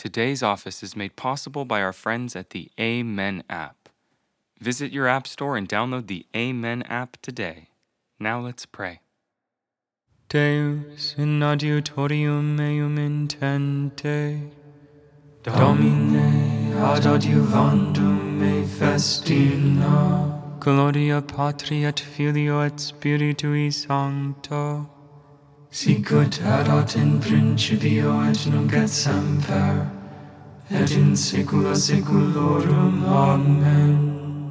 Today's office is made possible by our friends at the Amen app. Visit your app store and download the Amen app today. Now let's pray. Deus in adiutorium meum intente, Domine ad adiuvandum me festina, Gloria Patri et Filio et Spiritui Sancto, sicut erat in principio et nunc et semper, et in saecula saeculorum. Amen.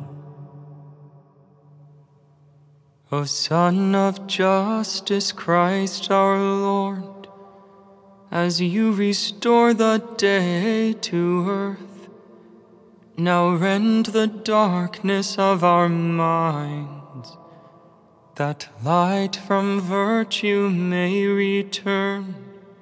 O Son of Justice, Christ our Lord, as you restore the day to earth, now rend the darkness of our minds, that light from virtue may return.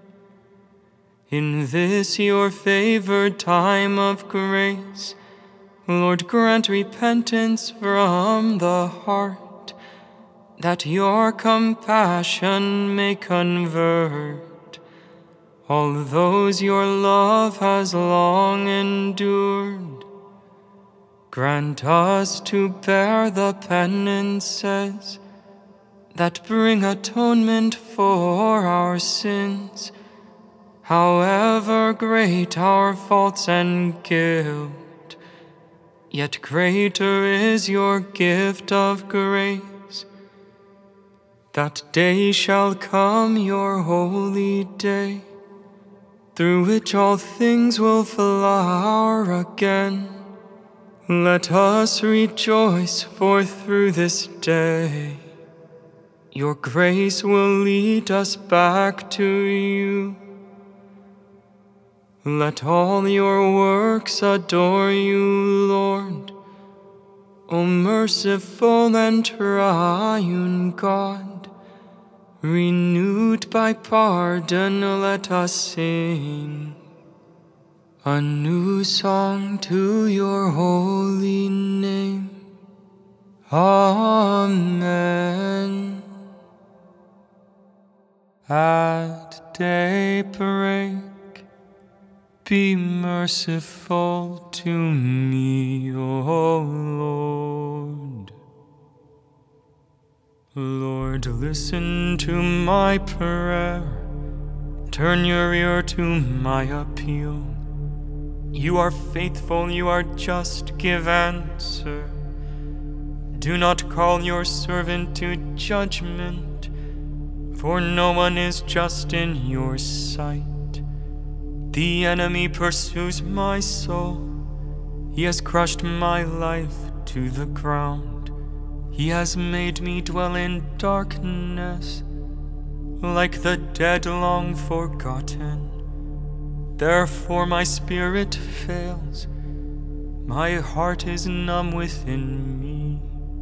In this your favored time of grace, Lord, grant repentance from the heart, that your compassion may convert all those your love has long endured. Grant us to bear the penances that bring atonement for our sins, however great our faults and guilt, yet greater is your gift of grace. That day shall come, your holy day, through which all things will flower again. Let us rejoice, for through this day your grace will lead us back to you. Let all your works adore you, Lord, O merciful and triune God. Renewed by pardon, let us sing a new song to your holy name. Amen. At daybreak, be merciful to me, O Lord. Lord, listen to my prayer. Turn your ear to my appeal. You are faithful, you are just, give answer. Do not call your servant to judgment, for no one is just in your sight. The enemy pursues my soul. He has crushed my life to the ground. He has made me dwell in darkness, like the dead long forgotten. Therefore my spirit fails, my heart is numb within me.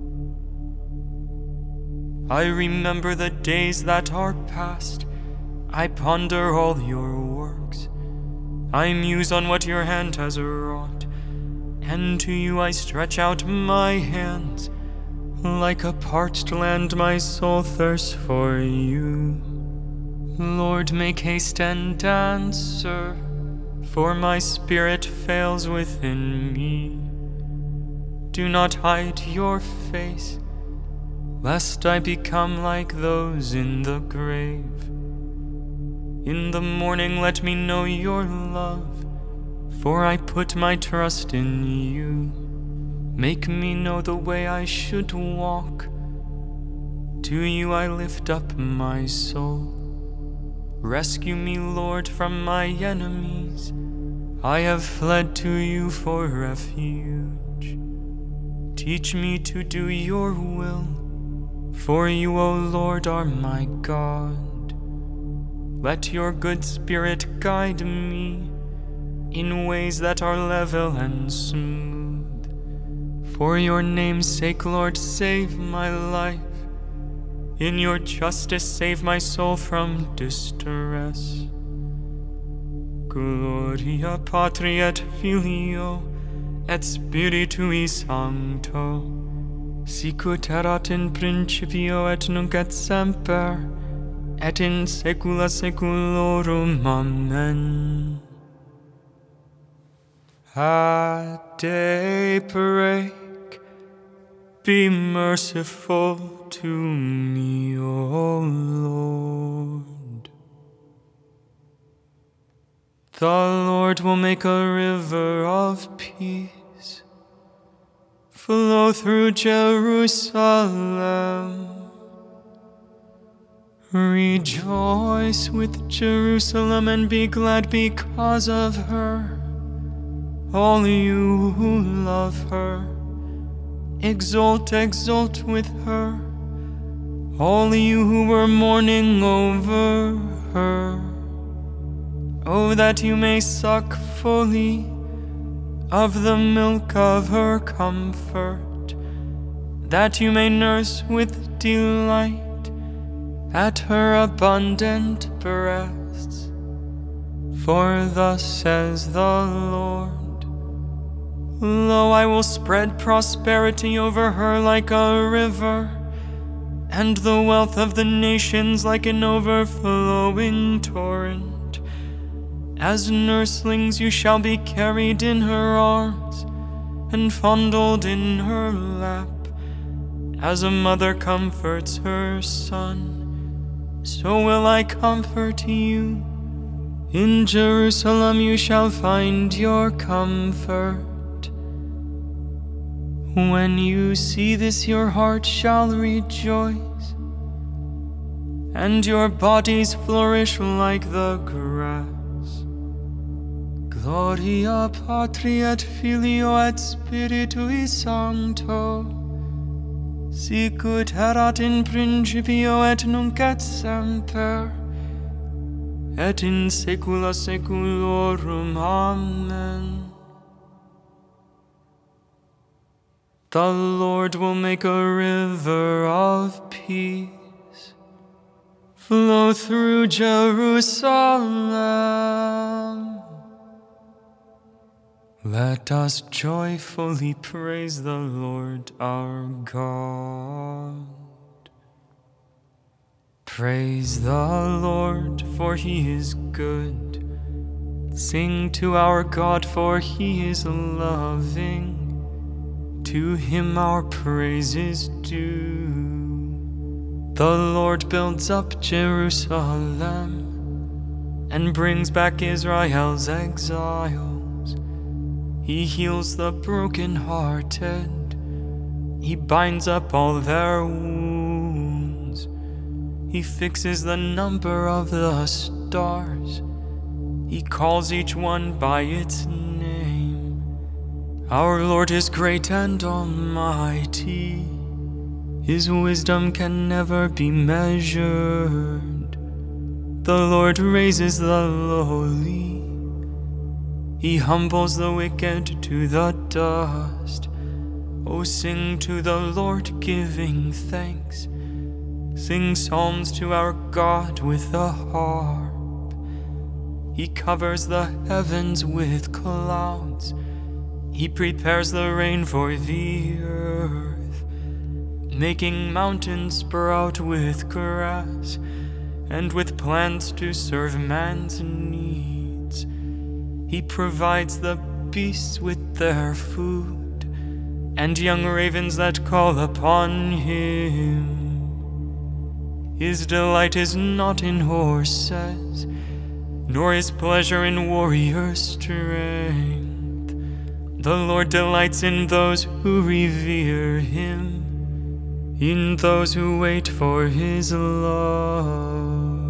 I remember the days that are past, I ponder all your works. I muse on what your hand has wrought, and to you I stretch out my hands. Like a parched land, my soul thirsts for you. Lord, make haste and answer, for my spirit fails within me. Do not hide your face, lest I become like those in the grave. In the morning let me know your love, for I put my trust in you. Make me know the way I should walk. To you I lift up my soul. Rescue me, Lord, from my enemies. I have fled to you for refuge. Teach me to do your will, for you, O Lord, are my God. Let your good spirit guide me in ways that are level and smooth. For your name's sake, Lord, save my life. In your justice, save my soul from distress. Gloria Patri et Filio et Spiritui Sancto, sicut erat in principio et nunc et semper, et in saecula saeculorum. Amen. At daybreak, be merciful to me, O Lord. The Lord will make a river of peace flow through Jerusalem. Rejoice with Jerusalem and be glad because of her. All you who love her, exult, exult with her. All you who were mourning over her. Oh, that you may suck fully of the milk of her comfort, that you may nurse with delight at her abundant breasts. For thus says the Lord, lo, I will spread prosperity over her like a river, and the wealth of the nations like an overflowing torrent. As nurslings you shall be carried in her arms, and fondled in her lap. As a mother comforts her son, so will I comfort you. In Jerusalem you shall find your comfort. When you see this, your heart shall rejoice, and your bodies flourish like the grass. Gloria Patri et Filio et Spiritui Sancto, sicut erat in principio et nunc et semper, et in saecula saeculorum. Amen. The Lord will make a river of peace flow through Jerusalem. Let us joyfully praise the Lord our God. Praise the Lord, for he is good. Sing to our God, for he is loving. To him our praise is due. The Lord builds up Jerusalem and brings back Israel's exiles. He heals the broken-hearted. He binds up all their wounds. He fixes the number of the stars. He calls each one by its name. Our Lord is great and almighty. His wisdom can never be measured. The Lord raises the lowly. He humbles the wicked to the dust. Oh, sing to the Lord, giving thanks. Sing psalms to our God with the harp. He covers the heavens with clouds. He prepares the rain for the earth, making mountains sprout with grass and with plants to serve man's needs. He provides the beasts with their food and young ravens that call upon him. His delight is not in horses, nor his pleasure in warrior strength. The Lord delights in those who revere him, in those who wait for his love.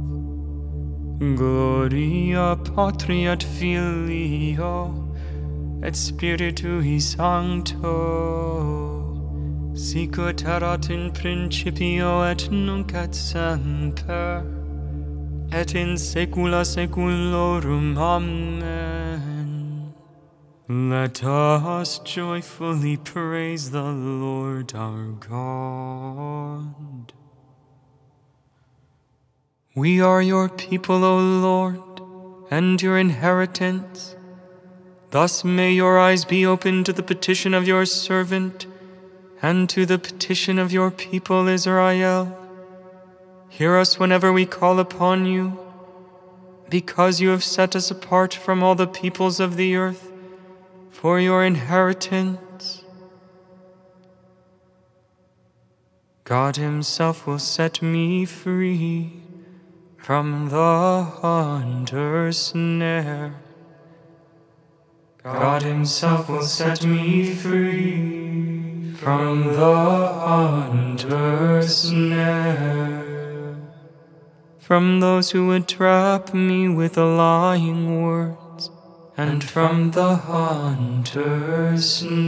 Gloria Patri et Filio et Spiritui Sancto, sicut erat in principio et nunc et semper, et in saecula saeculorum. Amen. Let us joyfully praise the Lord our God. We are your people, O Lord, and your inheritance. Thus may your eyes be open to the petition of your servant and to the petition of your people Israel. Hear us whenever we call upon you, because you have set us apart from all the peoples of the earth, for your inheritance. God himself will set me free from the hunter's snare. God himself will set me free from the hunter's snare. From those who would trap me with lying words, and from the hunter's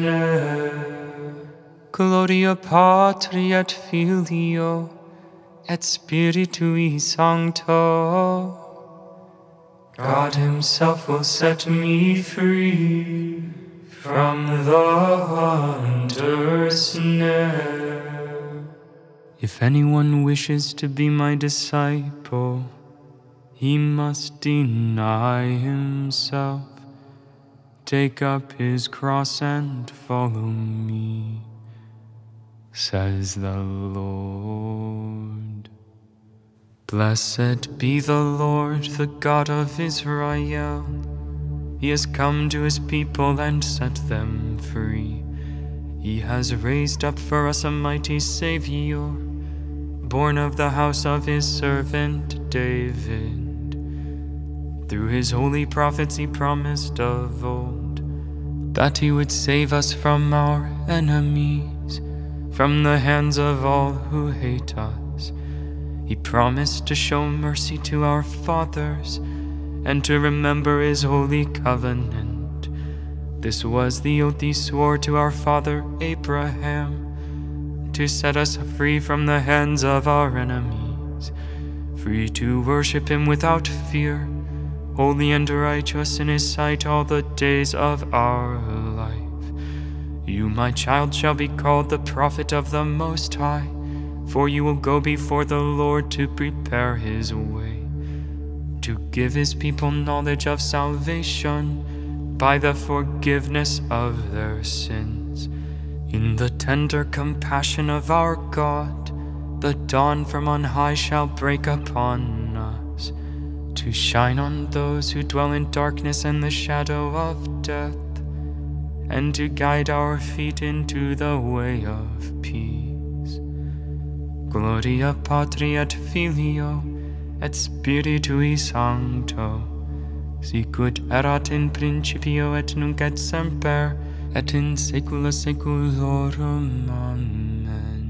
snare. Gloria Patri et Filio et Spiritui Sancto. God himself will set me free from the hunter's snare. If anyone wishes to be my disciple, he must deny himself, take up his cross and follow me, says the Lord. Blessed be the Lord, the God of Israel. He has come to his people and set them free. He has raised up for us a mighty Savior, born of the house of his servant David. Through his holy prophets he promised of old that he would save us from our enemies, from the hands of all who hate us. He promised to show mercy to our fathers and to remember his holy covenant. This was the oath he swore to our father Abraham, to set us free from the hands of our enemies, free to worship him without fear, holy and righteous in his sight all the days of our life. You, my child, shall be called the prophet of the Most High, for you will go before the Lord to prepare his way, to give his people knowledge of salvation by the forgiveness of their sins. In the tender compassion of our God, the dawn from on high shall break upon us, to shine on those who dwell in darkness and the shadow of death, and to guide our feet into the way of peace. Gloria Patri et Filio et Spiritui Sancto, sicut erat in principio et nunc et semper et in saecula saeculorum. Amen.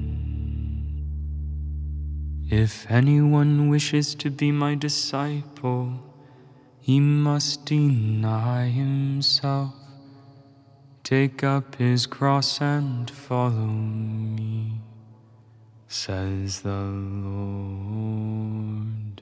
If anyone wishes to be my disciple, he must deny himself, take up his cross and follow me, says the Lord.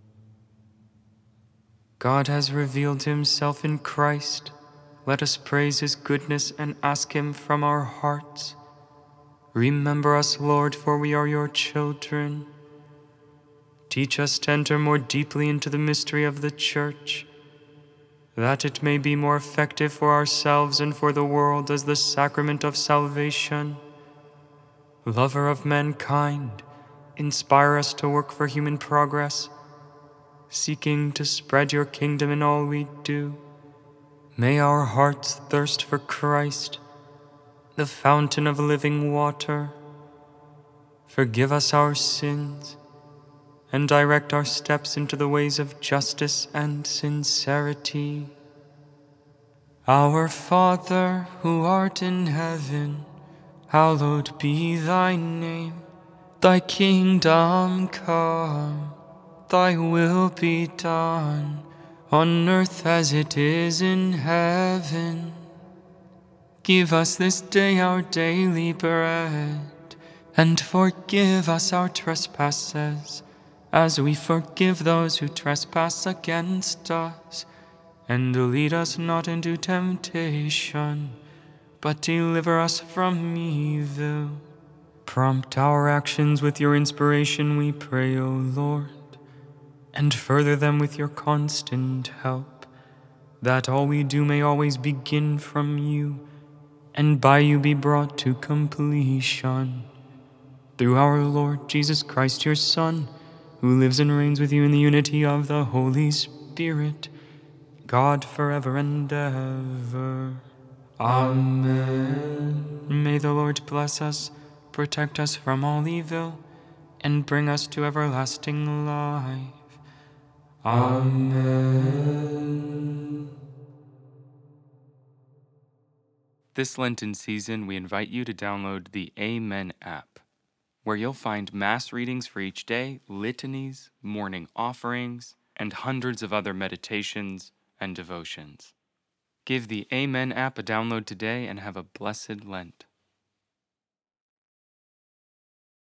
God has revealed himself in Christ. Let us praise his goodness and ask him from our hearts. Remember us, Lord, for we are your children. Teach us to enter more deeply into the mystery of the Church, that it may be more effective for ourselves and for the world as the sacrament of salvation. Lover of mankind, inspire us to work for human progress, seeking to spread your kingdom in all we do. May our hearts thirst for Christ, the fountain of living water. Forgive us our sins, and direct our steps into the ways of justice and sincerity. Our Father, who art in heaven, hallowed be thy name. Thy kingdom come, thy will be done, on earth as it is in heaven. Give us this day our daily bread, and forgive us our trespasses, as we forgive those who trespass against us. And lead us not into temptation, but deliver us from evil. Prompt our actions with your inspiration, we pray, O Lord, and further them with your constant help, that all we do may always begin from you, and by you be brought to completion. Through our Lord Jesus Christ, your Son, who lives and reigns with you in the unity of the Holy Spirit, God forever and ever. Amen. May the Lord bless us, protect us from all evil, and bring us to everlasting life. Amen. This Lenten season, we invite you to download the Amen app, where you'll find Mass readings for each day, litanies, morning offerings, and hundreds of other meditations and devotions. Give the Amen app a download today and have a blessed Lent.